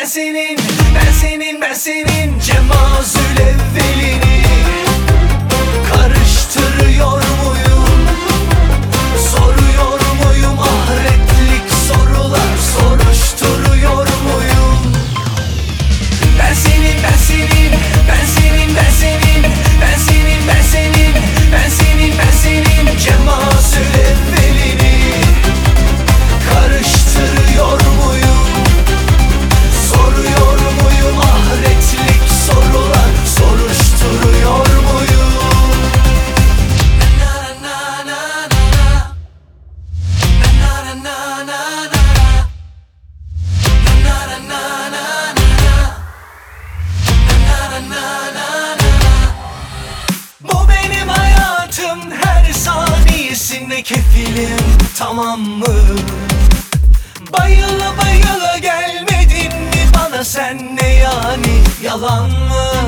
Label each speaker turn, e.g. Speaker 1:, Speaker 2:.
Speaker 1: ben senin, ben senin, ben senin cemazül evvelini karıştırıyor muyum? Soruyor muyum? Ahiretlik sorular soruşturuyor muyum? Ben senin, ben senin, ben senin, ben senin, ben senin, ben senin, ben senin, ben senin cemazül evvelini karıştırıyor muyum? Soruyor muyum? Ahiretlik sorular soruşturuyor muyum? Na na na na na na na na na bu benim hayatım, her saniyesinde kefilim, tamam mı? Bayıla bayıla gelmedin mi bana sen, ne yani, yalan mı?